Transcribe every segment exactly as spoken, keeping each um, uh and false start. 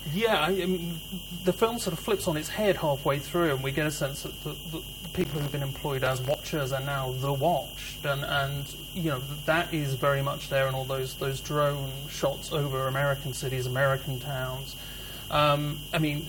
Yeah, I mean, the film sort of flips on its head halfway through, and we get a sense that the, the, the people who've been employed as watchers are now the watched, and, and you know that is very much there in all those those drone shots over American cities, American towns. Um, I mean,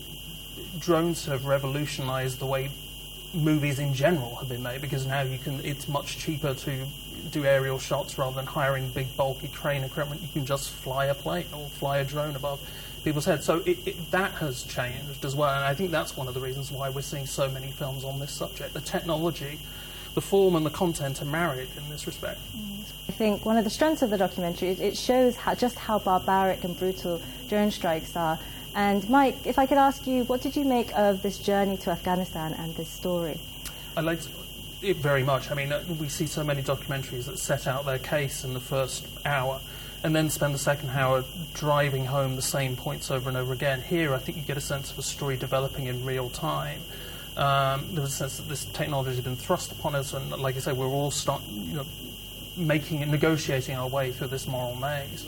drones have revolutionized the way movies in general have been made, because now you can. It's much cheaper to do aerial shots rather than hiring big bulky crane equipment. You can just fly a plane or fly a drone above people's heads. So it, it, that has changed as well, and I think that's one of the reasons why we're seeing so many films on this subject. The technology, the form and the content are married in this respect. I think one of the strengths of the documentary is it shows how, just how barbaric and brutal drone strikes are. And Mike, if I could ask you, what did you make of this journey to Afghanistan and this story? I liked it very much. I mean, we see so many documentaries that set out their case in the first hour and then spend the second hour driving home the same points over and over again. Here, I think you get a sense of a story developing in real time. Um, there was a sense that this technology has been thrust upon us, and like I say, we're all start, you know, making and negotiating our way through this moral maze.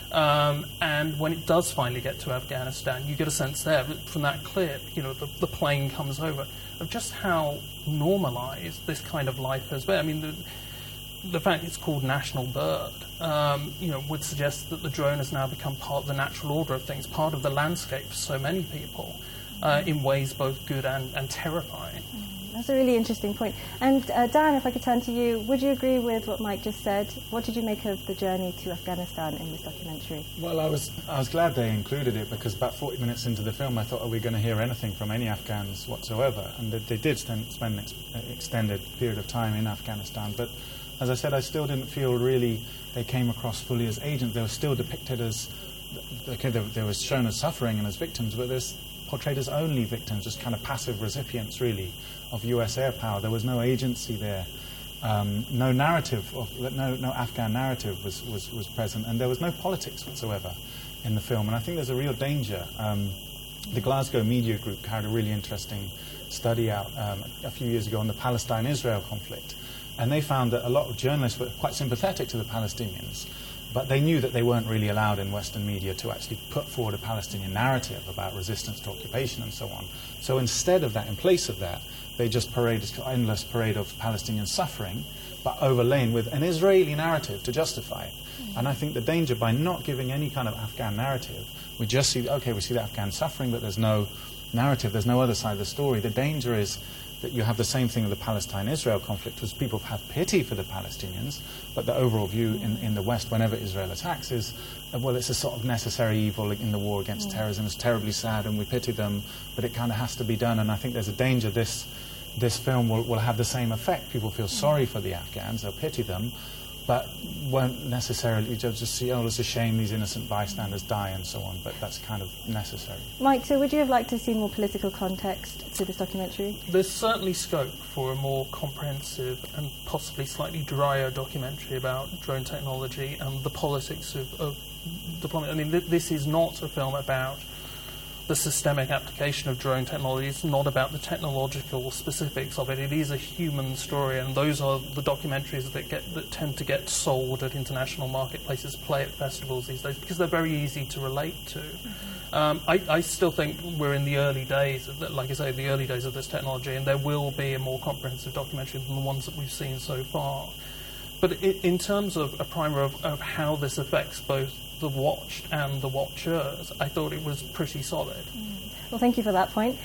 Um, and when it does finally get to Afghanistan, you get a sense there from that clip, you know, the, the plane comes over, of just how normalised this kind of life has been. I mean, the, the fact it's called National Bird, um, you know, would suggest that the drone has now become part of the natural order of things, part of the landscape for so many people, uh, in ways both good and, and terrifying. That's a really interesting point. And uh, Dan, if I could turn to you, would you agree with what Mike just said? What did you make of the journey to Afghanistan in this documentary? Well, I was I was glad they included it, because about forty minutes into the film I thought, are we going to hear anything from any Afghans whatsoever? And they, they did spend, spend an ex- extended period of time in Afghanistan, but as I said, I still didn't feel really they came across fully as agents. They were still depicted as, okay, they, they were shown as suffering and as victims, but they're portrayed as only victims, just kind of passive recipients, really, of U S air power. There was no agency there. Um, no narrative, of, no, no Afghan narrative was, was, was present, and there was no politics whatsoever in the film. And I think there's a real danger. Um, the Glasgow Media Group carried a really interesting study out um, a few years ago on the Palestine-Israel conflict. And they found that a lot of journalists were quite sympathetic to the Palestinians, but they knew that they weren't really allowed in Western media to actually put forward a Palestinian narrative about resistance to occupation and so on. So instead of that, in place of that, they just paraded an endless parade of Palestinian suffering, but overlain with an Israeli narrative to justify it. Mm-hmm. And I think the danger by not giving any kind of Afghan narrative, we just see, okay, we see the Afghan suffering, but there's no narrative, there's no other side of the story. The danger is that you have the same thing with the Palestine-Israel conflict, was people have pity for the Palestinians, but the overall view in, in the West, whenever Israel attacks, is, uh, well, it's a sort of necessary evil in the war against yeah. terrorism. It's terribly sad, and we pity them, but it kind of has to be done. And I think there's a danger this this film will, will have the same effect. People feel sorry for the Afghans, they'll pity them, but won't necessarily just see, oh, it's a shame these innocent bystanders die and so on, but that's kind of necessary. Mike, so would you have liked to see more political context to this documentary? There's certainly scope for a more comprehensive and possibly slightly drier documentary about drone technology and the politics of, of deployment. I mean, th- this is not a film about the systemic application of drone technology. It's not about the technological specifics of it. It is a human story, and those are the documentaries that get that tend to get sold at international marketplaces, play at festivals these days, because they're very easy to relate to. Mm-hmm. Um, I, I still think we're in the early days, of the, like I say, the early days of this technology, and there will be a more comprehensive documentary than the ones that we've seen so far. But it, in terms of a primer of, of how this affects both the watched and the watchers, I thought it was pretty solid. Mm. Well, thank you for that point.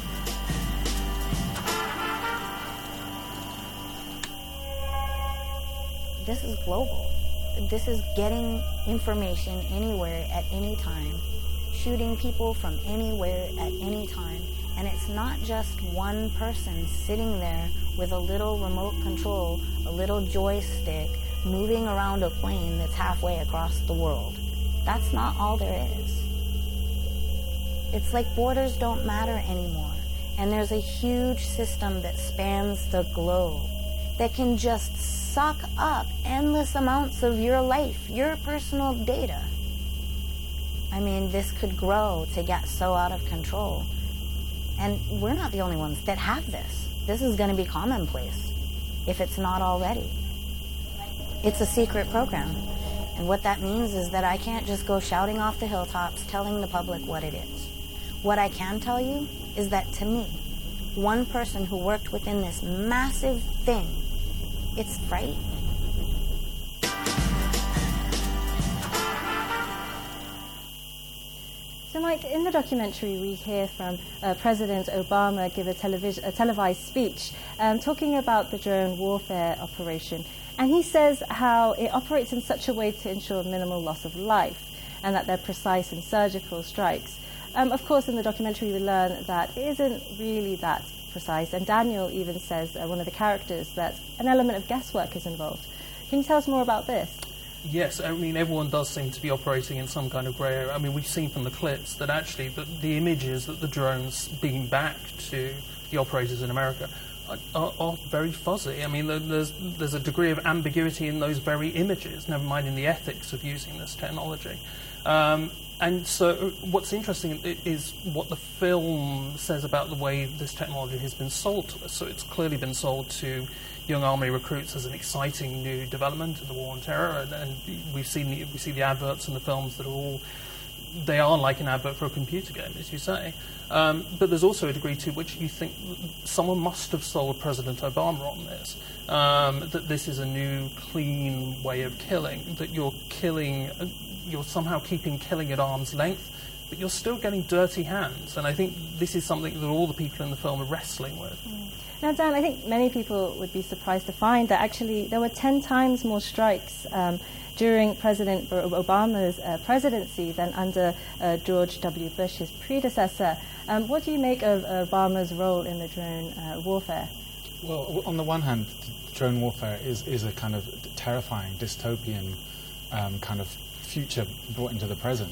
This is global. This is getting information anywhere at any time, shooting people from anywhere at any time, and it's not just one person sitting there with a little remote control, a little joystick, moving around a plane that's halfway across the world. That's not all there is. It's like borders don't matter anymore, and there's a huge system that spans the globe that can just suck up endless amounts of your life, your personal data. I mean, this could grow to get so out of control. And we're not the only ones that have this. This is going to be commonplace, if it's not already. It's a secret program. And what that means is that I can't just go shouting off the hilltops telling the public what it is. What I can tell you is that to me, one person who worked within this massive thing, it's frightening. So, Mike, in the documentary, we hear from uh, President Obama give a, televis- a televised speech um, talking about the drone warfare operation. And he says how it operates in such a way to ensure minimal loss of life and that they're precise and surgical strikes. Um, of course, in the documentary, we learn that it isn't really that precise. And Daniel even says, uh, one of the characters, that an element of guesswork is involved. Can you tell us more about this? Yes, I mean, everyone does seem to be operating in some kind of grey area. I mean, we've seen from the clips that actually the, the images that the drones beam back to the operators in America are, are, are very fuzzy. I mean, there's, there's a degree of ambiguity in those very images, never mind in the ethics of using this technology. Um, and so what's interesting is what the film says about the way this technology has been sold to us. So it's clearly been sold to young army recruits as an exciting new development in the war on terror, and, and we've seen the, we see the adverts in the films that are all, they are like an advert for a computer game, as you say. Um, but there's also a degree to which you think someone must have sold President Obama on this, um, that this is a new, clean way of killing, that you're killing, you're somehow keeping killing at arm's length, but you're still getting dirty hands. And I think this is something that all the people in the film are wrestling with. Mm. Now, Dan, I think many people would be surprised to find that actually there were ten times more strikes um, during President Obama's uh, presidency than under uh, George W. Bush, his predecessor. Um, what do you make of Obama's role in the drone uh, warfare? Well, on the one hand, drone warfare is, is a kind of terrifying, dystopian um, kind of future brought into the present.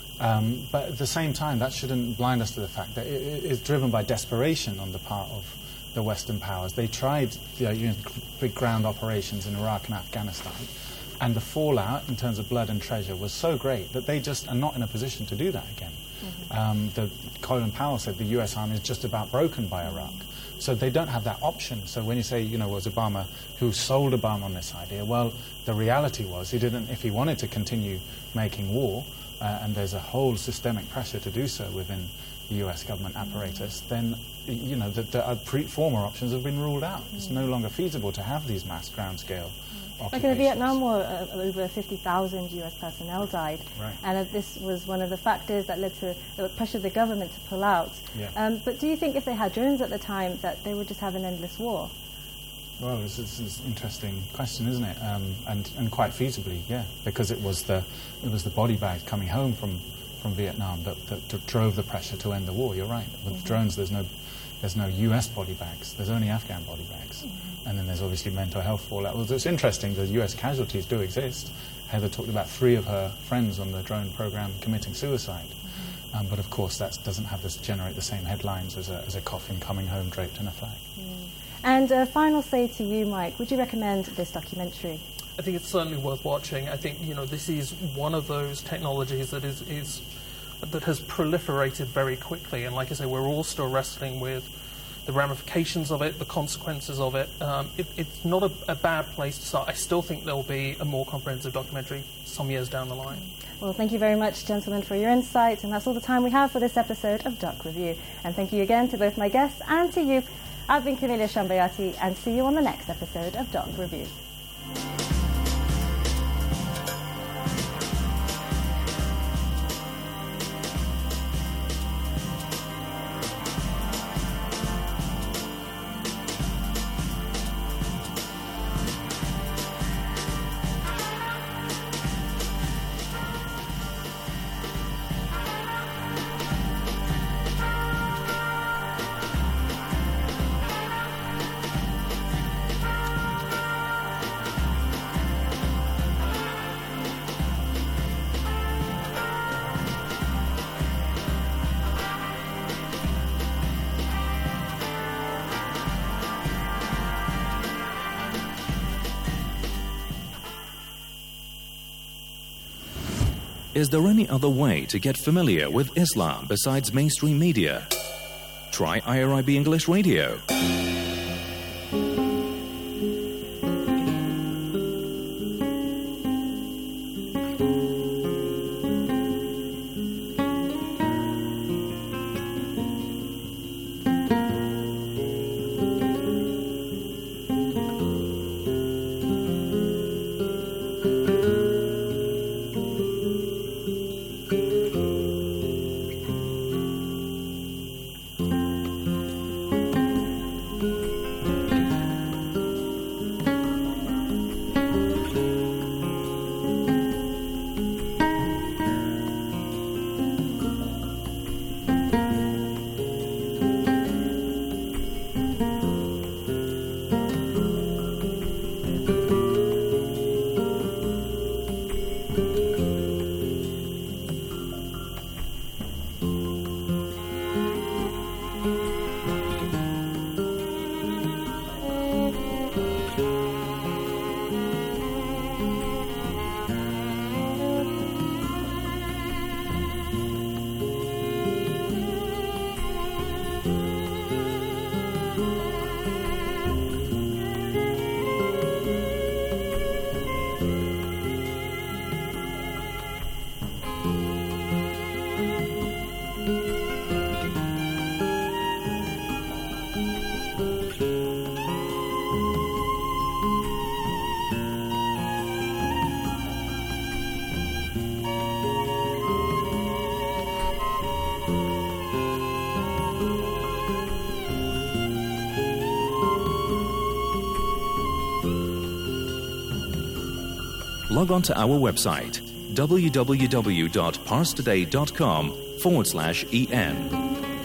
Um, but at the same time, that shouldn't blind us to the fact that it, it is driven by desperation on the part of the Western powers. They tried the, you know, big ground operations in Iraq and Afghanistan, and the fallout in terms of blood and treasure was so great that they just are not in a position to do that again. Mm-hmm. Um, the, Colin Powell said the U S Army is just about broken by Iraq. So they don't have that option. So when you say, you know, was Obama who sold Obama on this idea? Well, the reality was he didn't, if he wanted to continue making war, uh, and there's a whole systemic pressure to do so within the U S government apparatus, then, you know, the, the uh, pre- former options have been ruled out. It's no longer feasible to have these mass ground-scale occupations. Like in the Vietnam War, uh, over fifty thousand U S personnel died. Right. And uh, this was one of the factors that led to, that pressured the government to pull out. Yeah. Um, but do you think if they had drones at the time that they would just have an endless war? Well, this is, this is an interesting question, isn't it? Um, and, and quite feasibly, yeah, because it was the it was the body bags coming home from, from Vietnam that, that, that drove the pressure to end the war. You're right. With mm-hmm. drones, there's no there's no U S body bags. There's only Afghan body bags, mm-hmm. and then there's obviously mental health fallout. Well, it's interesting. The U S casualties do exist. Heather talked about three of her friends on the drone program committing suicide. Mm-hmm. Um, but of course, that doesn't have this generate the same headlines as a, as a coffin coming home draped in a flag. Mm. And a final say to you, Mike, would you recommend this documentary? I think it's certainly worth watching. I think, you know, this is one of those technologies that is, is that has proliferated very quickly. And like I say, we're all still wrestling with the ramifications of it, the consequences of it. Um, it it's not a, a bad place to start. I still think there will be a more comprehensive documentary some years down the line. Well, thank you very much, gentlemen, for your insights. And that's all the time we have for this episode of Doc Review. And thank you again to both my guests and to you. I've been Camelia Shambayati, and see you on the next episode of Doc Review. Is there any other way to get familiar with Islam besides mainstream media? Try I R I B English Radio. Log on to our website, www.parstoday.com forward slash en.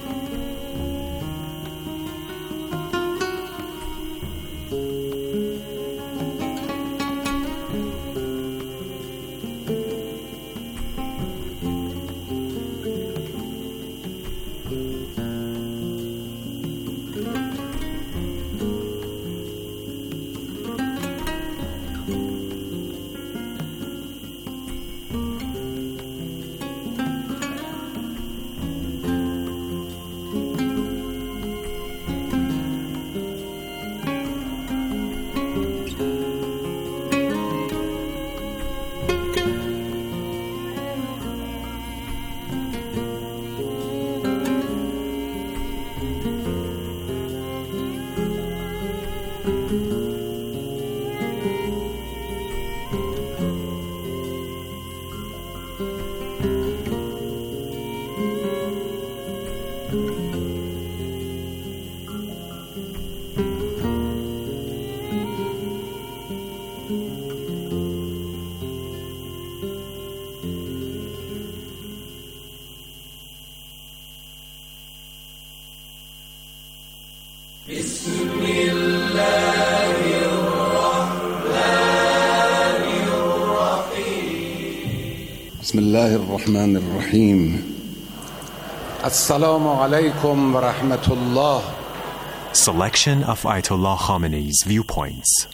بسم الله الرحمن الرحيم السلام عليكم ورحمة الله. Selection of Ayatollah Khamenei's viewpoints.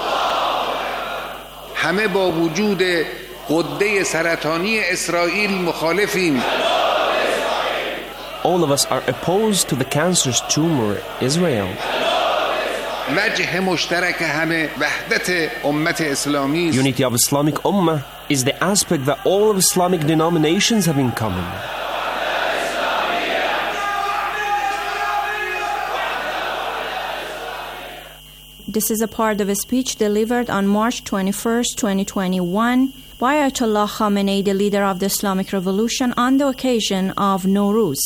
همه با وجود غده سرطانی اسرائیل مخالفیم. All of us are opposed to the cancerous tumor Israel. وجه مشترک همه وحدت امت اسلامی است. Unity of Islamic Ummah is the aspect that all of Islamic denominations have in common. This is a part of a speech delivered on March twenty-first, twenty twenty-one by Ayatollah Khamenei, the leader of the Islamic Revolution, on the occasion of Nowruz.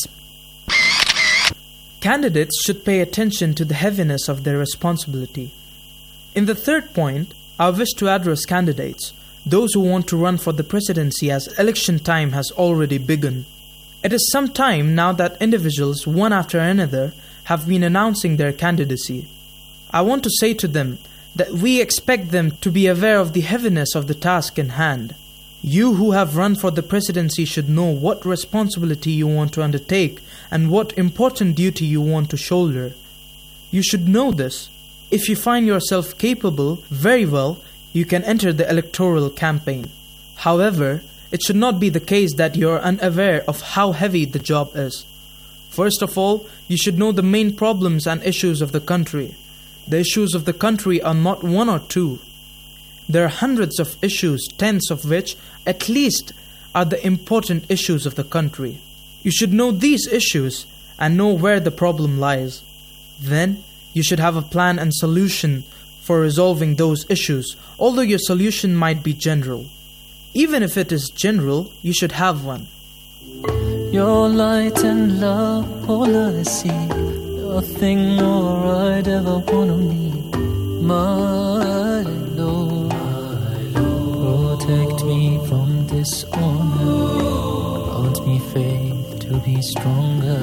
Candidates should pay attention to the heaviness of their responsibility. In the third point, I wish to address candidates, those who want to run for the presidency, as election time has already begun. It is some time now that individuals, one after another, have been announcing their candidacy. I want to say to them that we expect them to be aware of the heaviness of the task in hand. You who have run for the presidency should know what responsibility you want to undertake and what important duty you want to shoulder. You should know this. If you find yourself capable, very well, you can enter the electoral campaign. However, it should not be the case that you are unaware of how heavy the job is. First of all, you should know the main problems and issues of the country. The issues of the country are not one or two. There are hundreds of issues, tens of which, at least, are the important issues of the country. You should know these issues and know where the problem lies. Then, you should have a plan and solution for resolving those issues, although your solution might be general. Even if it is general, you should have one. Your light and love, all I see, nothing more I'd ever want or need. My Lord, protect me from dishonor, grant me faith to be stronger.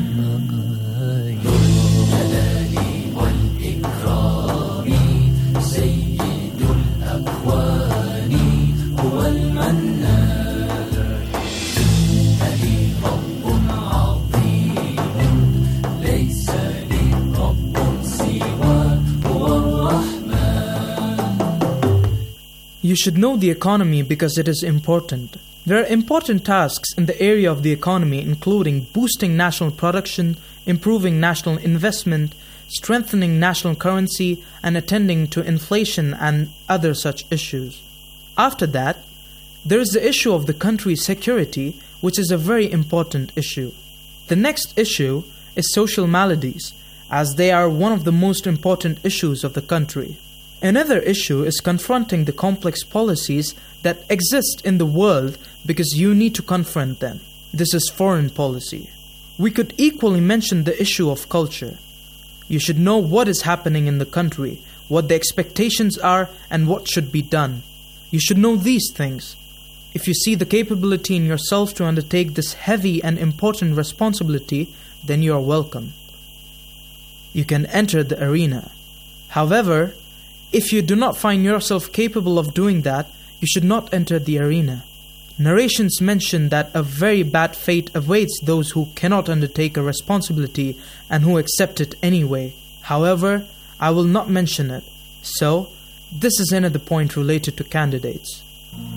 You should know the economy because it is important. There are important tasks in the area of the economy, including boosting national production, improving national investment, strengthening national currency, and attending to inflation and other such issues. After that, there is the issue of the country's security, which is a very important issue. The next issue is social maladies, as they are one of the most important issues of the country. Another issue is confronting the complex policies that exist in the world, because you need to confront them. This is foreign policy. We could equally mention the issue of culture. You should know what is happening in the country, what the expectations are, and what should be done. You should know these things. If you see the capability in yourself to undertake this heavy and important responsibility, then you are welcome. You can enter the arena. However, if you do not find yourself capable of doing that, you should not enter the arena. Narrations mention that a very bad fate awaits those who cannot undertake a responsibility and who accept it anyway. However, I will not mention it. So, this is another point related to candidates.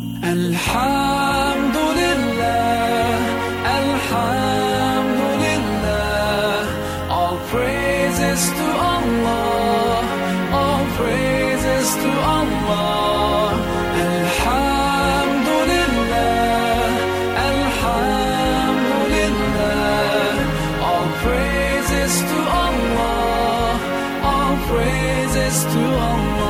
Alhamdulillah, Alhamdulillah, all praises to Allah, all praises to Allah. Alhamdulillah, Alhamdulillah, all praises to Allah, all praises to Allah.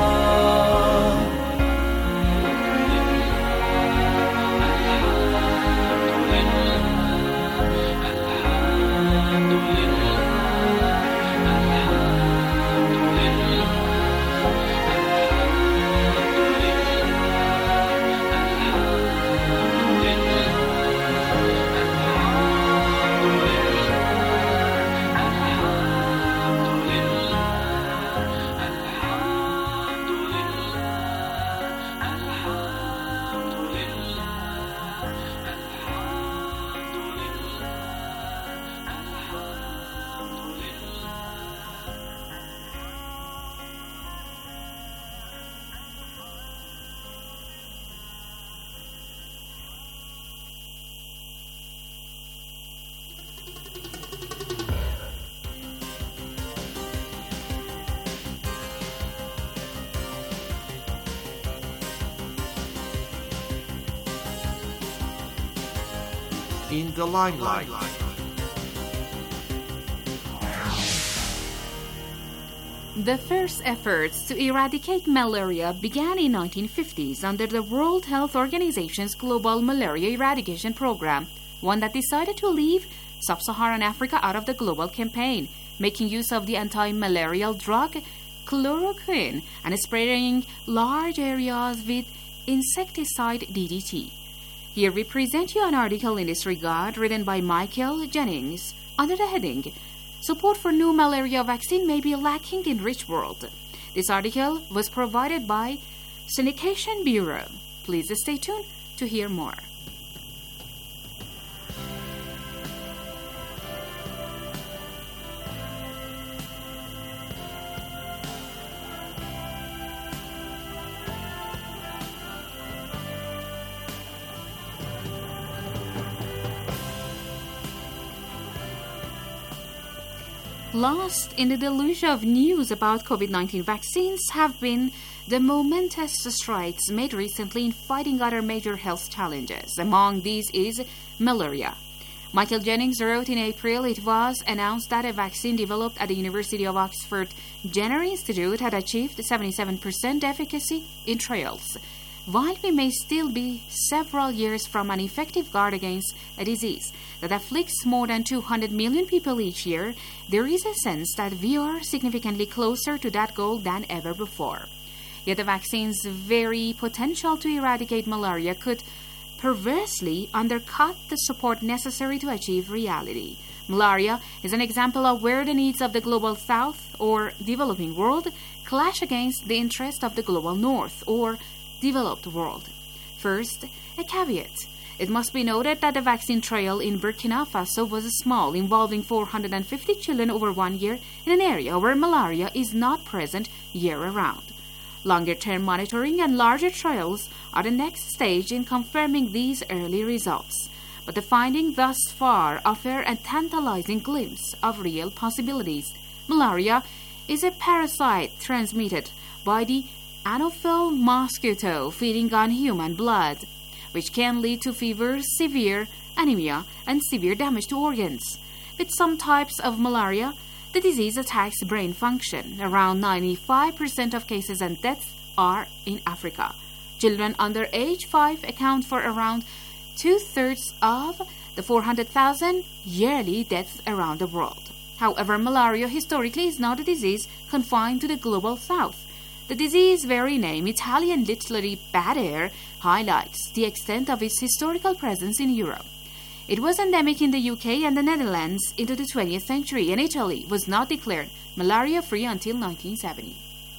In the limelight. The first efforts to eradicate malaria began in nineteen fifties under the World Health Organization's Global Malaria Eradication Program, one that decided to leave sub-Saharan Africa out of the global campaign, making use of the anti-malarial drug chloroquine and spraying large areas with insecticide D D T. Here we present you an article in this regard written by Michael Jennings under the heading, Support for New Malaria Vaccine May Be Lacking in Rich World. This article was provided by Syndication Bureau. Please stay tuned to hear more. Lost in the deluge of news about COVID nineteen vaccines have been the momentous strides made recently in fighting other major health challenges. Among these is malaria. Michael Jennings wrote in April it was announced that a vaccine developed at the University of Oxford Jenner Institute had achieved seventy-seven percent efficacy in trials. While we may still be several years from an effective guard against a disease that afflicts more than two hundred million people each year, there is a sense that we are significantly closer to that goal than ever before. Yet the vaccine's very potential to eradicate malaria could perversely undercut the support necessary to achieve reality. Malaria is an example of where the needs of the global south or developing world clash against the interest of the global north or developed world. First, a caveat. It must be noted that the vaccine trial in Burkina Faso was small, involving four hundred fifty children over one year in an area where malaria is not present year-round. Longer-term monitoring and larger trials are the next stage in confirming these early results. But the findings thus far offer a tantalizing glimpse of real possibilities. Malaria is a parasite transmitted by the Anopheles mosquito feeding on human blood, which can lead to fever, severe anemia, and severe damage to organs. With some types of malaria, the disease attacks brain function. Around ninety-five percent of cases and deaths are in Africa. Children under age five account for around two-thirds of the four hundred thousand yearly deaths around the world. However, malaria historically is not a disease confined to the global south. The disease's very name, Italian literally bad air, highlights the extent of its historical presence in Europe. It was endemic in the U K and the Netherlands into the twentieth century, and Italy was not declared malaria-free until nineteen seventy.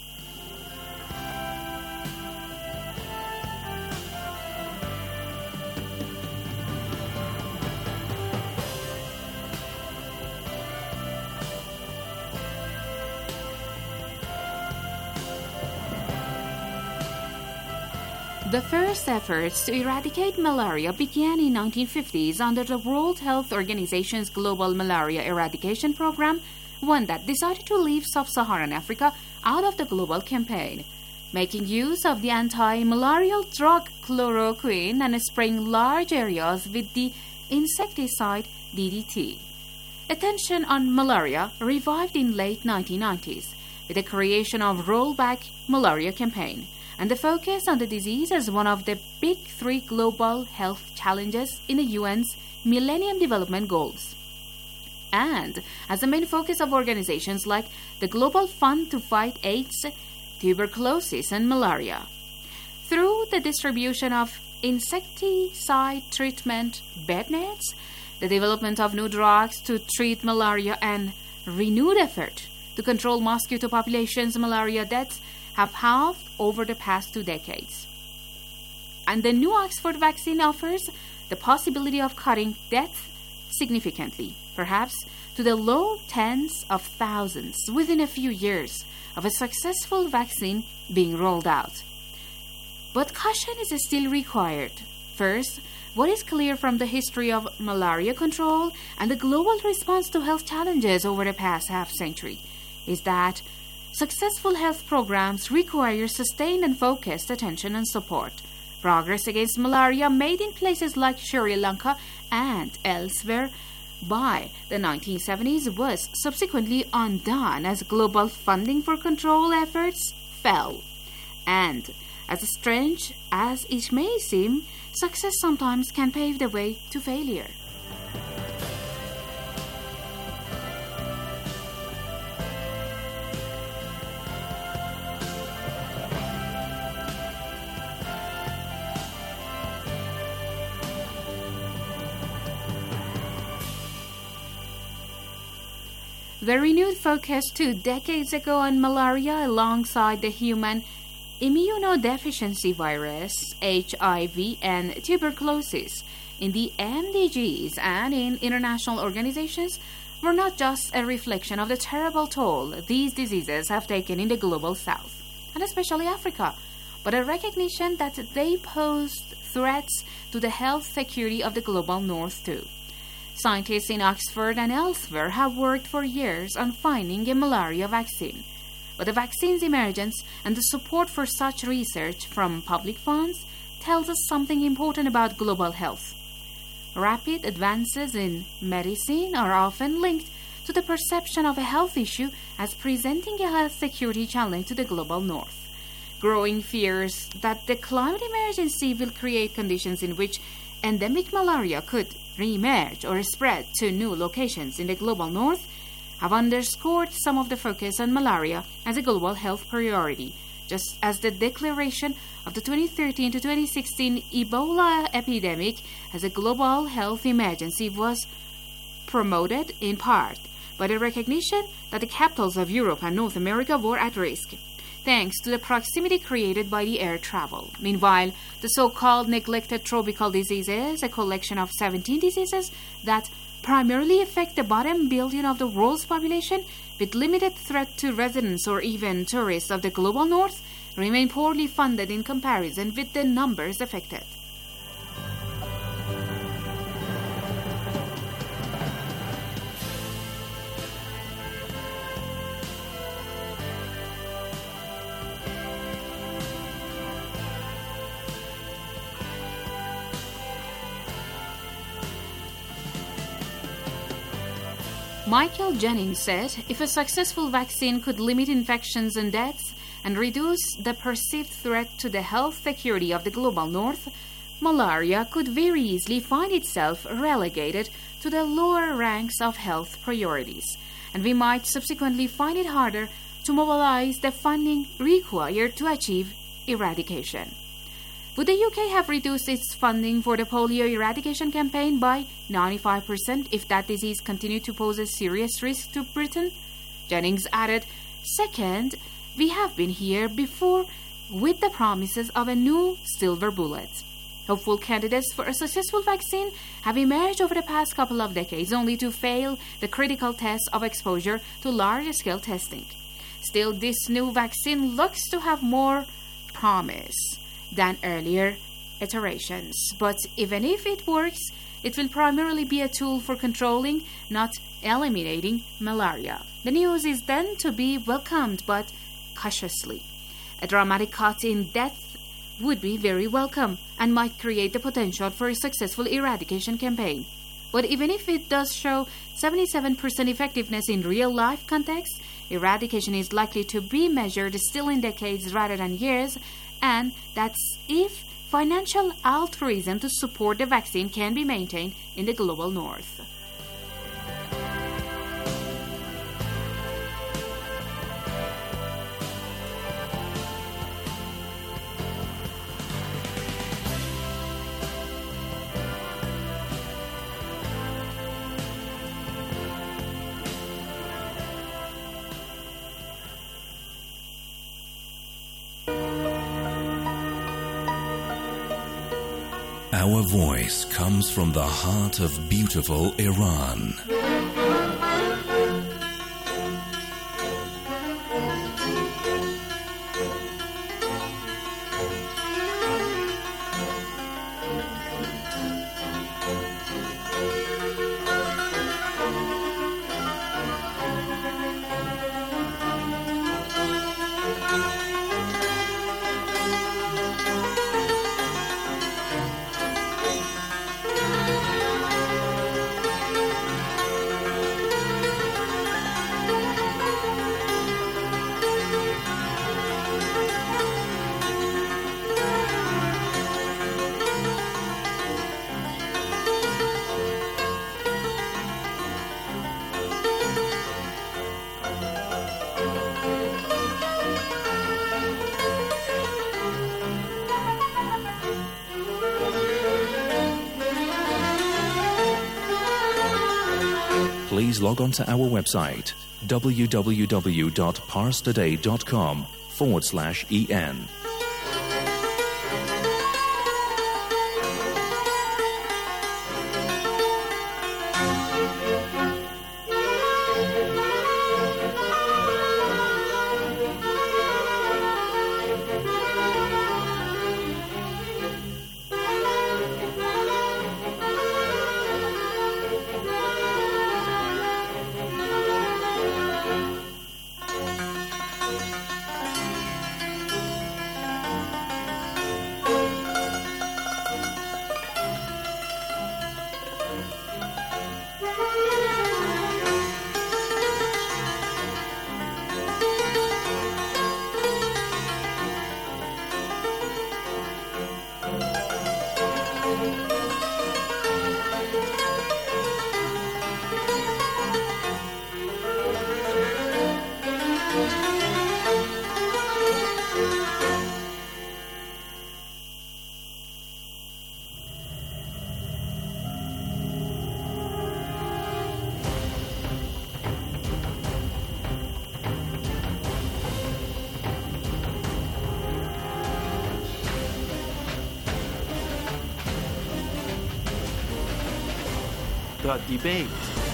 The first efforts to eradicate malaria began in nineteen fifties under the World Health Organization's Global Malaria Eradication Program, one that decided to leave sub-Saharan Africa out of the global campaign, making use of the anti-malarial drug chloroquine and spraying large areas with the insecticide D D T. Attention on malaria revived in late nineteen nineties with the creation of Rollback Malaria Campaign, and the focus on the disease as one of the big three global health challenges in the U N's Millennium Development Goals, and as the main focus of organizations like the Global Fund to Fight AIDS, Tuberculosis, and Malaria. Through the distribution of insecticide treatment bed nets, the development of new drugs to treat malaria, and renewed effort to control mosquito populations, malaria deaths have halved over the past two decades. And the new Oxford vaccine offers the possibility of cutting death significantly, perhaps to the low tens of thousands within a few years of a successful vaccine being rolled out. But caution is still required. First, what is clear from the history of malaria control and the global response to health challenges over the past half-century is that successful health programs require sustained and focused attention and support. Progress against malaria made in places like Sri Lanka and elsewhere by the nineteen seventies was subsequently undone as global funding for control efforts fell. And, as strange as it may seem, success sometimes can pave the way to failure. The renewed focus two decades ago on malaria alongside the human immunodeficiency virus, H I V, and tuberculosis in the M D Gs and in international organizations were not just a reflection of the terrible toll these diseases have taken in the global south, and especially Africa, but a recognition that they posed threats to the health security of the global north too. Scientists in Oxford and elsewhere have worked for years on finding a malaria vaccine, but the vaccine's emergence and the support for such research from public funds tells us something important about global health. Rapid advances in medicine are often linked to the perception of a health issue as presenting a health security challenge to the global north. Growing fears that the climate emergency will create conditions in which endemic malaria could re-emerge or spread to new locations in the global north have underscored some of the focus on malaria as a global health priority, just as the declaration of the twenty thirteen to twenty sixteen Ebola epidemic as a global health emergency was promoted in part by the recognition that the capitals of Europe and North America were at risk, thanks to the proximity created by the air travel. Meanwhile, the so-called neglected tropical diseases, a collection of seventeen diseases that primarily affect the bottom billion of the world's population with limited threat to residents or even tourists of the global north, remain poorly funded in comparison with the numbers affected. Michael Jennings said, if a successful vaccine could limit infections and deaths and reduce the perceived threat to the health security of the global north, malaria could very easily find itself relegated to the lower ranks of health priorities, and we might subsequently find it harder to mobilize the funding required to achieve eradication. Would the U K have reduced its funding for the polio eradication campaign by ninety-five percent if that disease continued to pose a serious risk to Britain? Jennings added, "Second, we have been here before with the promises of a new silver bullet. Hopeful candidates for a successful vaccine have emerged over the past couple of decades only to fail the critical test of exposure to large-scale testing. Still, this new vaccine looks to have more promise than earlier iterations. But even if it works, it will primarily be a tool for controlling, not eliminating malaria. The news is then to be welcomed, but cautiously. A dramatic cut in death would be very welcome and might create the potential for a successful eradication campaign. But even if it does show seventy-seven percent effectiveness in real-life context, eradication is likely to be measured still in decades rather than years, and that's if financial altruism to support the vaccine can be maintained in the global north." Our voice comes from the heart of beautiful Iran. Please log on to our website, www.parstoday.com forward slash en. The debate.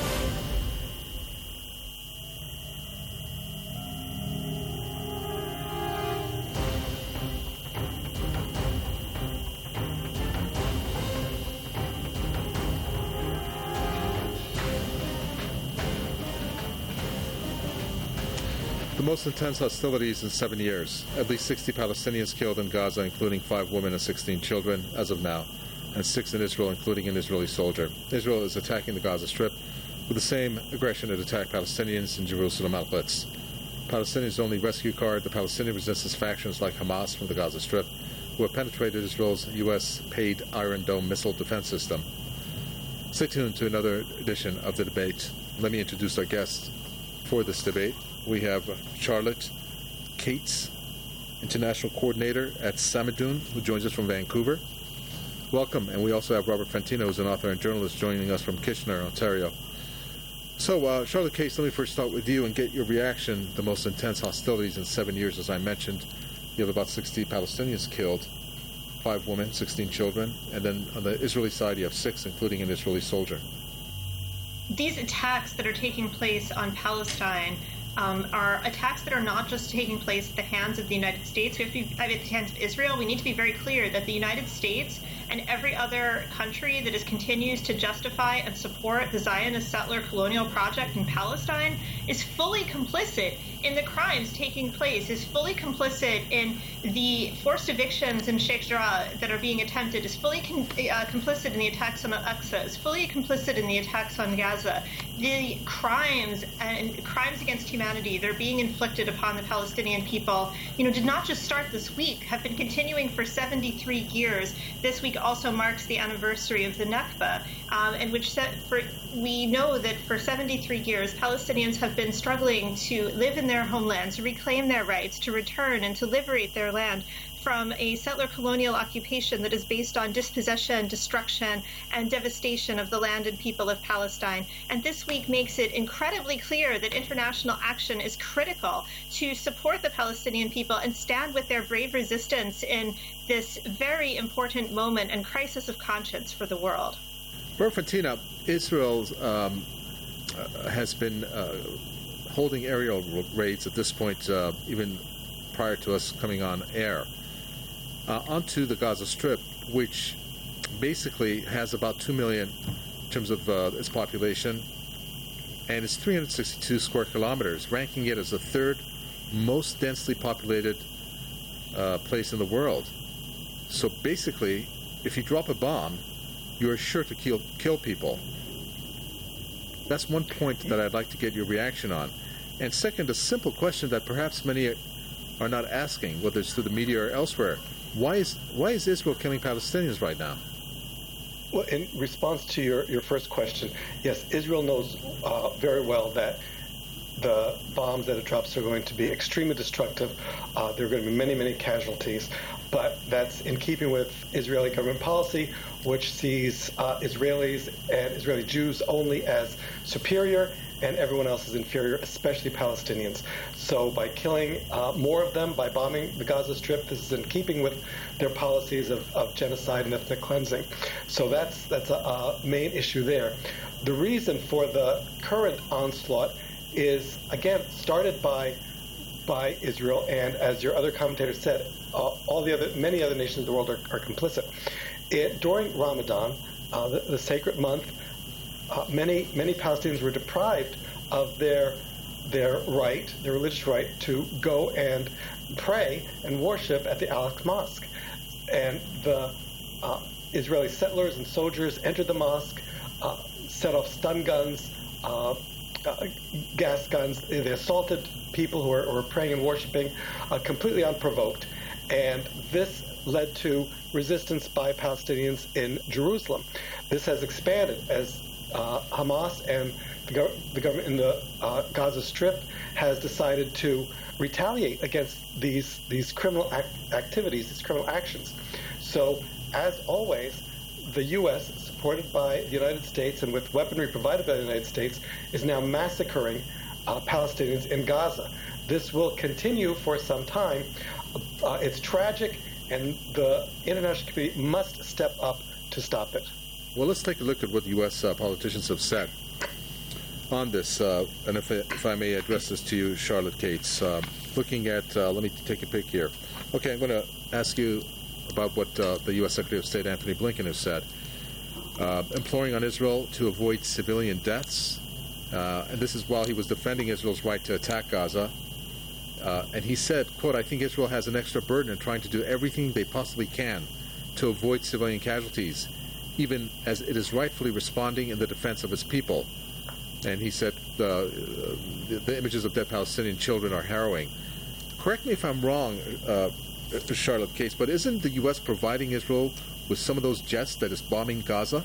The most intense hostilities in seven years. At least sixty Palestinians killed in Gaza, including five women and sixteen children, as of now, and six in Israel, including an Israeli soldier. Israel is attacking the Gaza Strip with the same aggression it attacked Palestinians in Jerusalem Al-Quds. Palestinians' only rescue card, the Palestinian resistance factions like Hamas from the Gaza Strip, who have penetrated Israel's U S-paid Iron Dome missile defense system. Stay tuned to another edition of the debate. Let me introduce our guests for this debate. We have Charlotte Cates, International Coordinator at Samidoun, who joins us from Vancouver. Welcome. And we also have Robert Fantino, who's an author and journalist, joining us from Kitchener, Ontario. So, uh, Charlotte Cates, let me first start with you and get your reaction. The most intense hostilities in seven years, as I mentioned. You have about sixty Palestinians killed, five women, sixteen children, and then on the Israeli side you have six, including an Israeli soldier. These attacks that are taking place on Palestine um, are attacks that are not just taking place at the hands of the United States. We have to be at the hands of Israel. We need to be very clear that the United States and every other country that is continues to justify and support the Zionist settler colonial project in Palestine is fully complicit in the crimes taking place, is fully complicit in the forced evictions in Sheikh Jarrah that are being attempted, is fully com- uh, complicit in the attacks on Al-Aqsa, is fully complicit in the attacks on Gaza. The crimes and crimes against humanity that are being inflicted upon the Palestinian people, you know, did not just start this week, have been continuing for seventy-three years. This week also marks the anniversary of the Nakba, um, in which set for, we know that for seventy-three years, Palestinians have been struggling to live in their homelands, to reclaim their rights, to return and to liberate their land from a settler colonial occupation that is based on dispossession, destruction, and devastation of the land and people of Palestine. And this week makes it incredibly clear that international action is critical to support the Palestinian people and stand with their brave resistance in this very important moment and crisis of conscience for the world. Fantino, Israel um, uh, has been uh, holding aerial raids at this point, uh, even prior to us coming on air, uh, onto the Gaza Strip, which basically has about two million in terms of uh, its population, and it's three hundred sixty-two square kilometers, ranking it as the third most densely populated uh, place in the world. So basically, if you drop a bomb, you're sure to kill, kill people. That's one point that I'd like to get your reaction on. And second, a simple question that perhaps many are not asking, whether it's through the media or elsewhere. Why is why is Israel killing Palestinians right now? Well, in response to your, your first question, yes, Israel knows uh, very well that the bombs that it drops are going to be extremely destructive. Uh, there are going to be many, many casualties. But that's in keeping with Israeli government policy, which sees uh, Israelis and Israeli Jews only as superior and everyone else is inferior, especially Palestinians. So by killing uh, more of them, by bombing the Gaza Strip, this is in keeping with their policies of, of genocide and ethnic cleansing. So that's that's a, a main issue there. The reason for the current onslaught is, again, started by by Israel, and as your other commentator said, uh, all the other many other nations of the world are, are complicit. It, during Ramadan, uh, the, the sacred month, Uh, many many Palestinians were deprived of their their right, their religious right, to go and pray and worship at the Al-Aqsa Mosque. And the uh, Israeli settlers and soldiers entered the mosque, uh, set off stun guns, uh, uh, gas guns. They assaulted people who were, who were praying and worshiping uh, completely unprovoked. And this led to resistance by Palestinians in Jerusalem. This has expanded as Uh, Hamas and the, gov- the government in the uh, Gaza Strip has decided to retaliate against these these criminal act- activities, these criminal actions. So, as always, the U S, supported by the United States and with weaponry provided by the United States, is now massacring uh, Palestinians in Gaza. This will continue for some time. Uh, it's tragic, and the international community must step up to stop it. Well, let's take a look at what U S uh, politicians have said on this. Uh, and if, if I may address this to you, Charlotte Cates, uh, looking at, uh, let me take a pic here. Okay, I'm going to ask you about what uh, the U S Secretary of State Anthony Blinken has said, uh, imploring on Israel to avoid civilian deaths. Uh, and this is while he was defending Israel's right to attack Gaza. Uh, and he said, quote, "I think Israel has an extra burden in trying to do everything they possibly can to avoid civilian casualties, even as it is rightfully responding in the defense of its people." And he said uh, the, the images of dead Palestinian children are harrowing. Correct me if I'm wrong, uh, Charlotte Cates, but isn't the U S providing Israel with some of those jets that is bombing Gaza?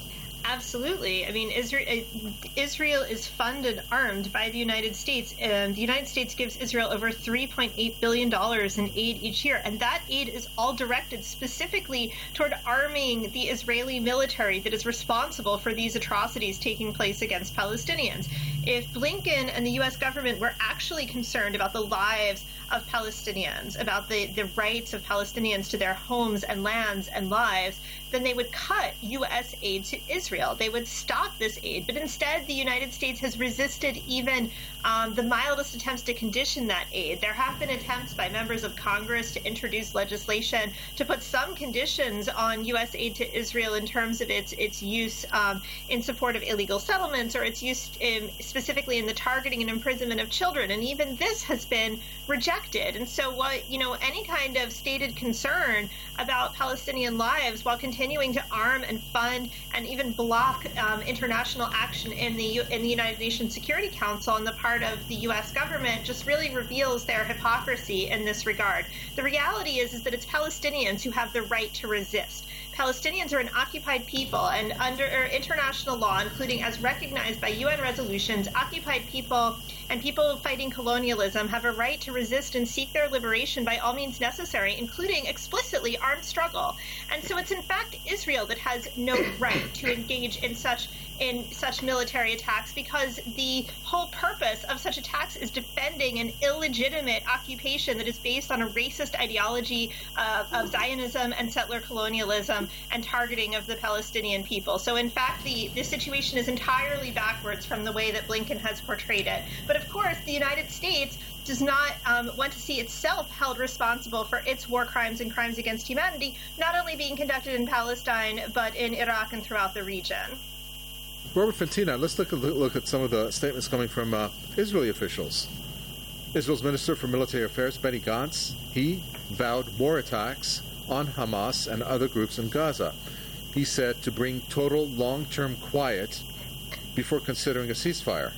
Absolutely. I mean, Israel, Israel is funded, armed by the United States, and the United States gives Israel over three point eight billion dollars in aid each year, and that aid is all directed specifically toward arming the Israeli military that is responsible for these atrocities taking place against Palestinians. If Blinken and the U S government were actually concerned about the lives of Palestinians, about the, the rights of Palestinians to their homes and lands and lives, then they would cut U S aid to Israel. They would stop this aid. But instead, the United States has resisted even um, the mildest attempts to condition that aid. There have been attempts by members of Congress to introduce legislation to put some conditions on U S aid to Israel in terms of its its use um, in support of illegal settlements, or its use in, specifically in the targeting and imprisonment of children. And even this has been rejected. And so what, you know, any kind of stated concern about Palestinian lives while continuing to arm and fund and even block um, international action in the U- in the United Nations Security Council on the part of the U S government just really reveals their hypocrisy in this regard. The reality is, is that it's Palestinians who have the right to resist. Palestinians are an occupied people, and under international law, including as recognized by U N resolutions, occupied people and people fighting colonialism have a right to resist and seek their liberation by all means necessary, including explicitly armed struggle. And so it's in fact Israel that has no right to engage in such in such military attacks, because the whole purpose of such attacks is defending an illegitimate occupation that is based on a racist ideology uh, of Zionism and settler colonialism and targeting of the Palestinian people. So in fact, the, the situation is entirely backwards from the way that Blinken has portrayed it. But of course, the United States does not um, want to see itself held responsible for its war crimes and crimes against humanity, not only being conducted in Palestine, but in Iraq and throughout the region. Robert Fantina, let's look, look at some of the statements coming from uh, Israeli officials. Israel's Minister for Military Affairs, Benny Gantz, he vowed more attacks on Hamas and other groups in Gaza. He said to bring total long-term quiet before considering a ceasefire.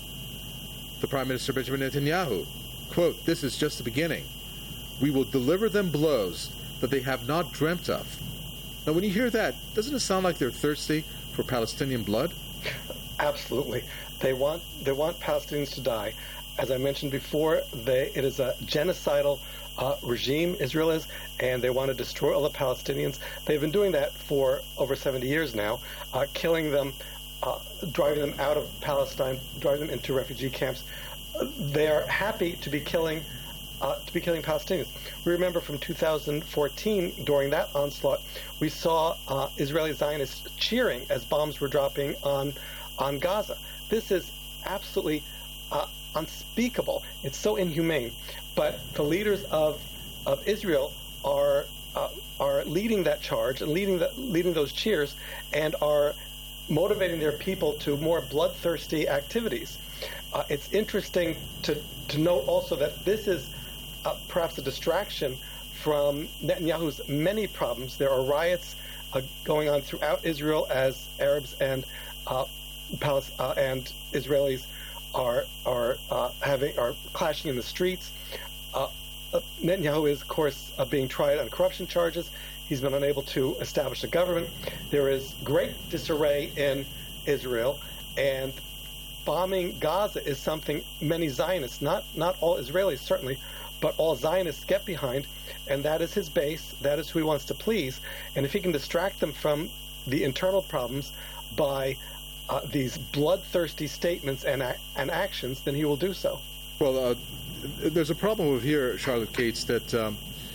The Prime Minister, Benjamin Netanyahu, quote, "This is just the beginning. We will deliver them blows that they have not dreamt of." Now, when you hear that, doesn't it sound like they're thirsty for Palestinian blood? Absolutely. They want they want Palestinians to die. As I mentioned before, they, it is a genocidal uh, regime, Israel is, and they want to destroy all the Palestinians. They've been doing that for over seventy years now, uh, killing them, uh, driving them out of Palestine, driving them into refugee camps. They are happy to be killing uh, to be killing Palestinians. We remember from two thousand fourteen, during that onslaught, we saw uh, Israeli Zionists cheering as bombs were dropping on on Gaza. This is absolutely uh, unspeakable. It's so inhumane. But the leaders of of Israel are uh, are leading that charge and leading the, leading those cheers, and are motivating their people to more bloodthirsty activities. Uh, it's interesting to to note also that this is uh, perhaps a distraction from Netanyahu's many problems. There are riots uh, going on throughout Israel as Arabs and uh, Palis- uh, and Israelis are are uh, having are clashing in the streets. Uh, uh, Netanyahu is, of course, uh, being tried on corruption charges. He's been unable to establish a government. There is great disarray in Israel, and bombing Gaza is something many Zionists, not not all Israelis certainly, but all Zionists get behind, and that is his base. That is who he wants to please. And if he can distract them from the internal problems by uh, these bloodthirsty statements and a- and actions, then he will do so. Well, uh, there's a problem with here, Charlotte Cates, that um,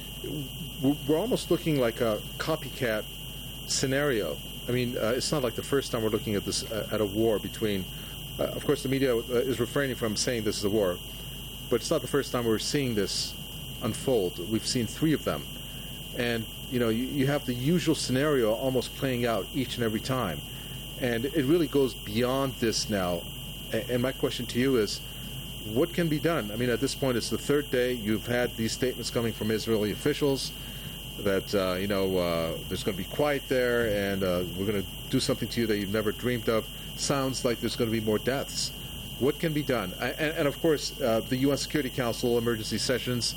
we're almost looking like a copycat scenario. I mean, uh, it's not like the first time we're looking at this uh, at a war between. Uh, of course, the media uh, is refraining from saying this is a war, but it's not the first time we're seeing this unfold. We've seen three of them, and you know, you, you have the usual scenario almost playing out each and every time, and it really goes beyond this now. And, and my question to you is, what can be done? I mean, at this point, it's the third day. You've had these statements coming from Israeli officials that, uh, you know, uh, there's going to be quiet there, and uh, we're going to do something to you that you've never dreamed of. Sounds like there's going to be more deaths. What can be done? And, and of course, uh, the U N Security Council emergency sessions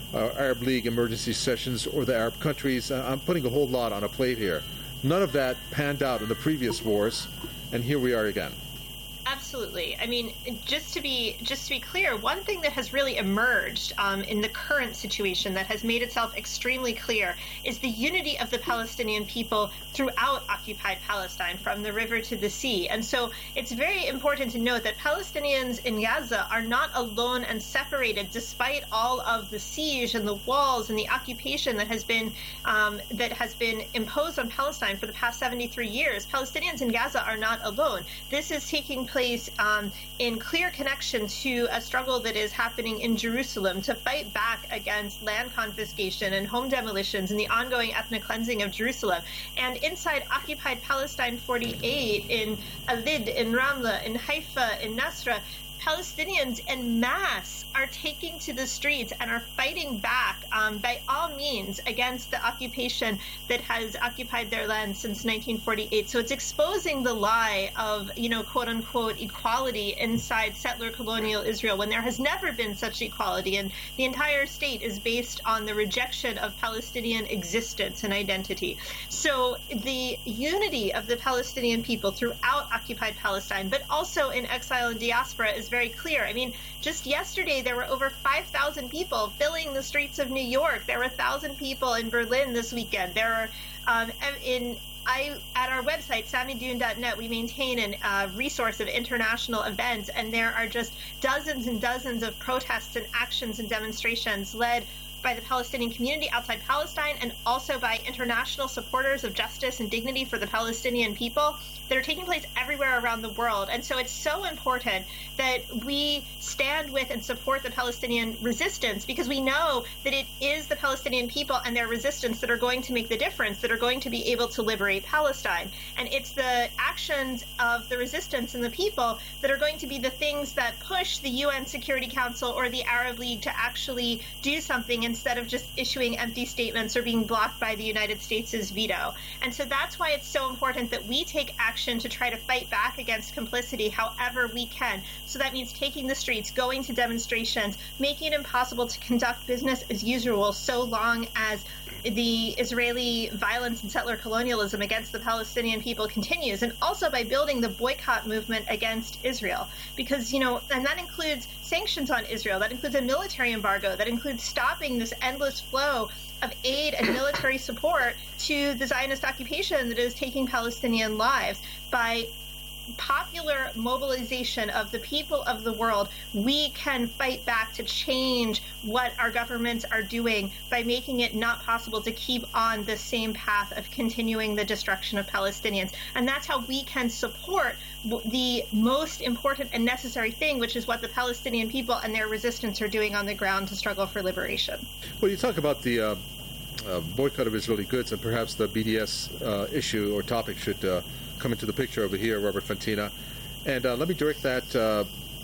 uh, Arab League emergency sessions or the Arab countries. Uh, I'm putting a whole lot on a plate here. None of that panned out in the previous wars, and here we are again. Absolutely. I mean, just to be just to be clear, one thing that has really emerged um, in the current situation that has made itself extremely clear is the unity of the Palestinian people throughout occupied Palestine, from the river to the sea. And so it's very important to note that Palestinians in Gaza are not alone and separated, despite all of the siege and the walls and the occupation that has been um, that has been imposed on Palestine for the past seventy-three years. Palestinians in Gaza are not alone. This is taking place place um, in clear connection to a struggle that is happening in Jerusalem to fight back against land confiscation and home demolitions and the ongoing ethnic cleansing of Jerusalem. And inside occupied Palestine forty-eight, in Alid, in Ramla, in Haifa, in Nasra, Palestinians en masse are taking to the streets and are fighting back um, by all means against the occupation that has occupied their land since nineteen forty-eight. So it's exposing the lie of, you know, quote unquote equality inside settler colonial Israel, when there has never been such equality, and the entire state is based on the rejection of Palestinian existence and identity. So the unity of the Palestinian people throughout occupied Palestine, but also in exile and diaspora, is very clear. I mean, just yesterday there were over five thousand people filling the streets of New York. There were one thousand people in Berlin this weekend. There are um, in I at our website, sami dune dot net, we maintain a uh, resource of international events, and there are just dozens and dozens of protests and actions and demonstrations led by the Palestinian community outside Palestine, and also by international supporters of justice and dignity for the Palestinian people, that are taking place everywhere around the world. And so it's so important that we stand with and support the Palestinian resistance, because we know that it is the Palestinian people and their resistance that are going to make the difference, that are going to be able to liberate Palestine. And it's the actions of the resistance and the people that are going to be the things that push the U N Security Council or the Arab League to actually do something, instead of just issuing empty statements or being blocked by the United States' veto. And so that's why it's so important that we take action to try to fight back against complicity however we can. So that means taking the streets, going to demonstrations, making it impossible to conduct business as usual so long as the Israeli violence and settler colonialism against the Palestinian people continues, and also by building the boycott movement against Israel. Because, you know, and that includes sanctions on Israel, that includes a military embargo, that includes stopping this endless flow of aid and military support to the Zionist occupation that is taking Palestinian lives. By popular mobilization of the people of the world, we can fight back to change what our governments are doing by making it not possible to keep on the same path of continuing the destruction of Palestinians. And that's how we can support the most important and necessary thing, which is what the Palestinian people and their resistance are doing on the ground to struggle for liberation. Well, you talk about the uh, uh, boycott of Israeli goods, and perhaps the B D S uh, issue or topic should uh, come into the picture over here, Robert Fantina. And uh, let me direct that uh,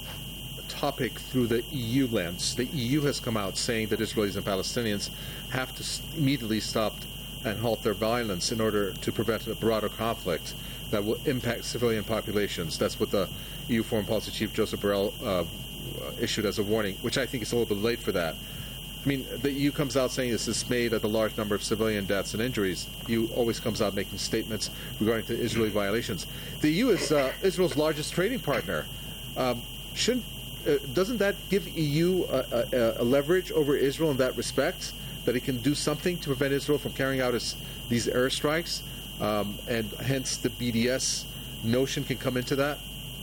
topic through the E U lens. The E U has come out saying that Israelis and Palestinians have to s- immediately stop and halt their violence in order to prevent a broader conflict that will impact civilian populations. That's what the E U Foreign Policy Chief Joseph Borrell uh, issued as a warning, which I think is a little bit late for that. I mean, the E U comes out saying this is dismayed at the large number of civilian deaths and injuries. E U always comes out making statements regarding to Israeli violations. The E U is uh, Israel's largest trading partner. Um, shouldn't uh, doesn't that give E U a, a, a leverage over Israel in that respect, that it can do something to prevent Israel from carrying out its, these airstrikes, um, and hence the B D S notion can come into that?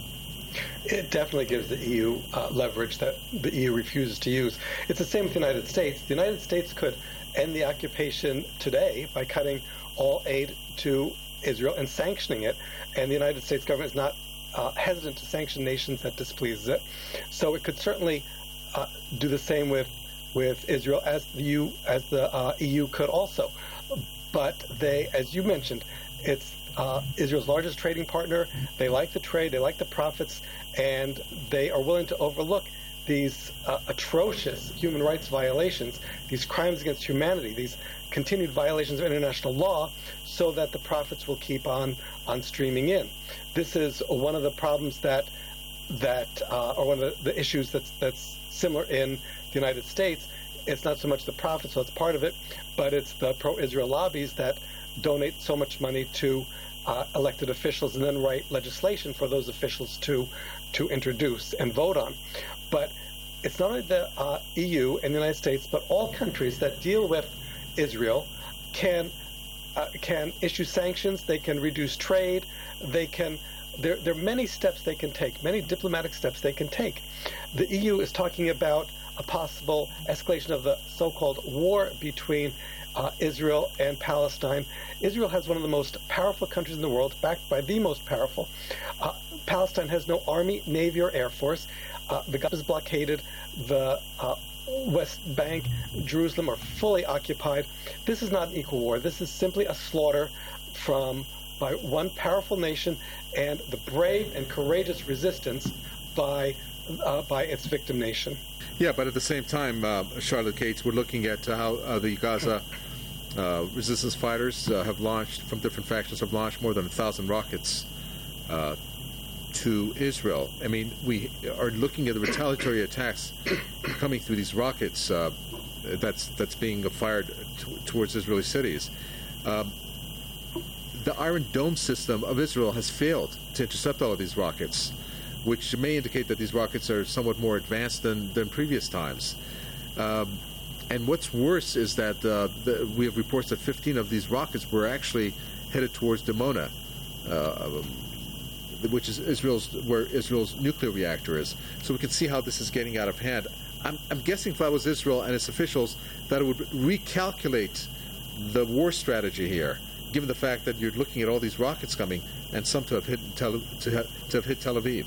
It definitely gives the E U uh, leverage that the E U refuses to use. It's the same with the United States. The United States could end the occupation today by cutting all aid to Israel and sanctioning it, and the United States government is not uh, hesitant to sanction nations that displeases it. So it could certainly uh, do the same with with Israel, as the E U, as the uh, E U could also. But they, as you mentioned, it's Uh, Israel's largest trading partner. They like the trade, they like the profits, and they are willing to overlook these uh, atrocious human rights violations, these crimes against humanity, these continued violations of international law, so that the profits will keep on on streaming in. This is one of the problems that that uh, or one of the, the issues that's that's similar in the United States. it's not so much the profits, so that's part of it, but it's the pro-Israel lobbies that donate so much money to uh, elected officials and then write legislation for those officials to to introduce and vote on. But it's not only the uh, E U and the United States, but all countries that deal with Israel can uh, can issue sanctions. They can reduce trade. They can. There, there are many steps they can take, many diplomatic steps they can take. The E U is talking about a possible escalation of the so-called war between uh, Israel and Palestine. Israel has one of the most powerful countries in the world, backed by the most powerful. Uh, Palestine has no army, navy, or air force. Uh, the Gaza is blockaded. The uh, West Bank, Jerusalem are fully occupied. This is not an equal war. This is simply a slaughter from by one powerful nation and the brave and courageous resistance by uh, by its victim nation. Yeah, but at the same time, uh, Charlotte Cates, we're looking at uh, how uh, the Gaza uh, resistance fighters uh, have launched, from different factions, have launched more than a thousand rockets uh, to Israel. I mean, we are looking at the retaliatory attacks coming through these rockets uh, that's that's being fired t- towards Israeli cities. Um, the Iron Dome system of Israel has failed to intercept all of these rockets, which may indicate that these rockets are somewhat more advanced than, than previous times. Um, and what's worse is that uh, the, we have reports that fifteen of these rockets were actually headed towards Dimona, uh, which is Israel's where Israel's nuclear reactor is. So we can see how this is getting out of hand. I'm, I'm guessing if I was Israel and its officials, that it would recalculate the war strategy here, given the fact that you're looking at all these rockets coming and some to have hit Tel, to have, to have hit Tel Aviv.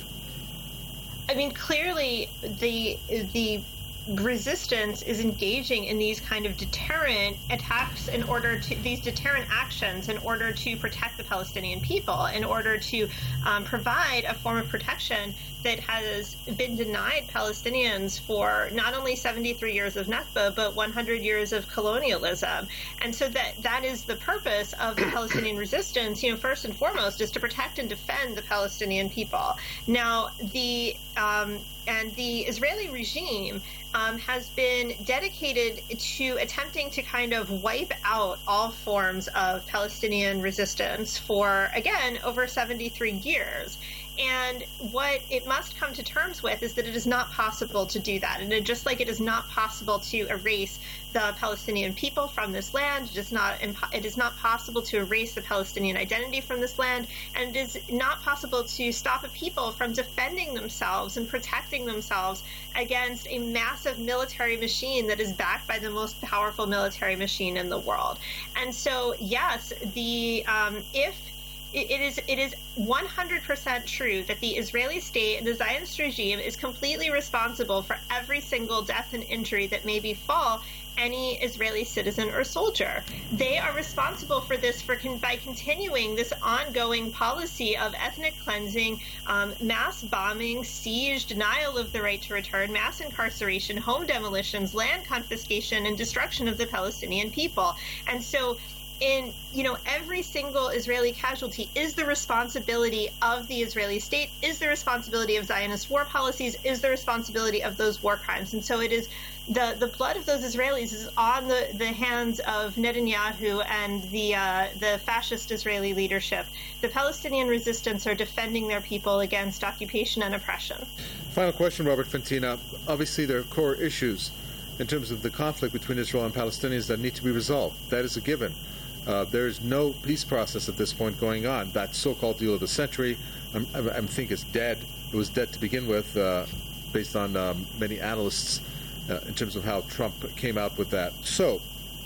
I mean, clearly the the resistance is engaging in these kind of deterrent attacks in order to these deterrent actions in order to protect the Palestinian people, in order to um, provide a form of protection that has been denied Palestinians for not only seventy-three years of Nakba, but one hundred years of colonialism. And so that that is the purpose of the Palestinian resistance, you know, first and foremost, is to protect and defend the Palestinian people. Now, the um, and the Israeli regime um, has been dedicated to attempting to kind of wipe out all forms of Palestinian resistance for, again, over seventy-three years. And what it must come to terms with is that it is not possible to do that. And it, just like it is not possible to erase the Palestinian people from this land, it is not impo- it is not possible to erase the Palestinian identity from this land, and it is not possible to stop a people from defending themselves and protecting themselves against a massive military machine that is backed by the most powerful military machine in the world. And so, yes, the um, if It is it is one hundred percent true that the Israeli state and the Zionist regime is completely responsible for every single death and injury that may befall any Israeli citizen or soldier. They are responsible for this for con- by continuing this ongoing policy of ethnic cleansing, um, mass bombing, siege, denial of the right to return, mass incarceration, home demolitions, land confiscation, and destruction of the Palestinian people. And so in, you know, every single Israeli casualty is the responsibility of the Israeli state, is the responsibility of Zionist war policies, is the responsibility of those war crimes. And so it is the, the blood of those Israelis is on the, the hands of Netanyahu and the uh, the fascist Israeli leadership. The Palestinian resistance are defending their people against occupation and oppression. Final question, Robert Fantina. Obviously, there are core issues in terms of the conflict between Israel and Palestinians that need to be resolved. That is a given. Uh, there's no peace process at this point going on. That so-called deal of the century, I'm, I, I think, is dead. It was dead to begin with, uh, based on um, many analysts, uh, in terms of how Trump came out with that. So,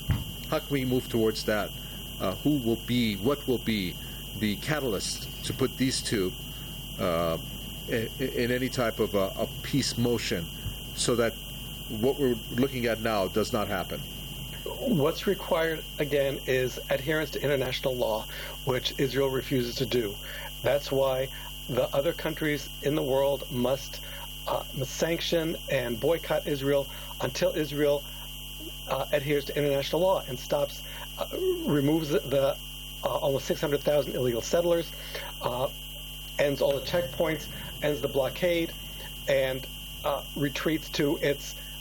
how can we move towards that? Uh, who will be, what will be the catalyst to put these two uh, in, in any type of a, a peace motion, so that what we're looking at now does not happen? What's required, again, is adherence to international law, which Israel refuses to do. That's why the other countries in the world must, uh, must sanction and boycott Israel until Israel uh, adheres to international law and stops, uh, removes the, the uh, almost six hundred thousand illegal settlers, uh, ends all the checkpoints, ends the blockade, and uh, retreats to its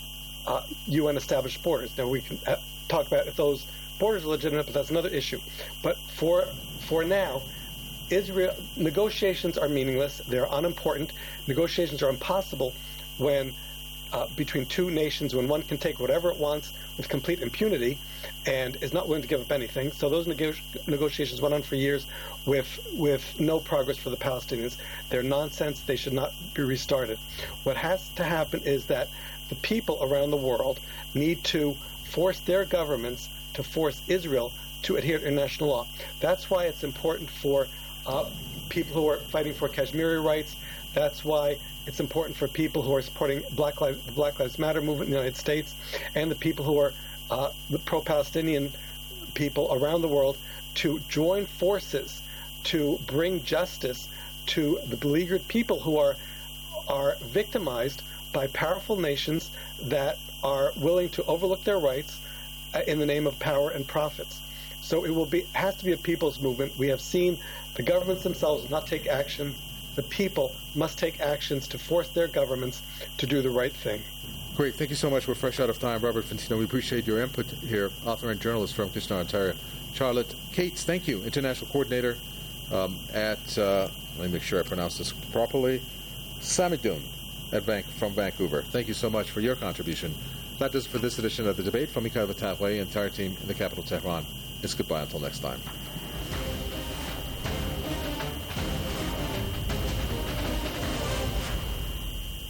uh, U N established borders. Now we can uh, talk about if those borders are legitimate, but that's another issue. But for for now, Israel negotiations are meaningless. They're unimportant. Negotiations are impossible when uh, between two nations, when one can take whatever it wants with complete impunity and is not willing to give up anything. So those nego- negotiations went on for years with with no progress for the Palestinians. They're nonsense. They should not be restarted. What has to happen is that the people around the world need to force their governments to force Israel to adhere to international law. That's why it's important for uh, people who are fighting for Kashmiri rights. That's why it's important for people who are supporting Black Lives, the Black Lives Matter movement in the United States, and the people who are uh, the pro-Palestinian people around the world to join forces to bring justice to the beleaguered people who are are victimized by powerful nations that are willing to overlook their rights uh, in the name of power and profits. So it will be has to be a people's movement. We have seen the governments themselves not take action. The people must take actions to force their governments to do the right thing. Great. Thank you so much. We're fresh out of time. Robert Fantino, we appreciate your input here, author and journalist from Kitchener, Ontario. Charlotte Cates, thank you, international coordinator um, at, uh, let me make sure I pronounce this properly, Samidoun at Van- from Vancouver. Thank you so much for your contribution. That does it for this edition of The Debate. From Mikhail Vatavley and the entire team in the capital, Tehran. It's goodbye until next time.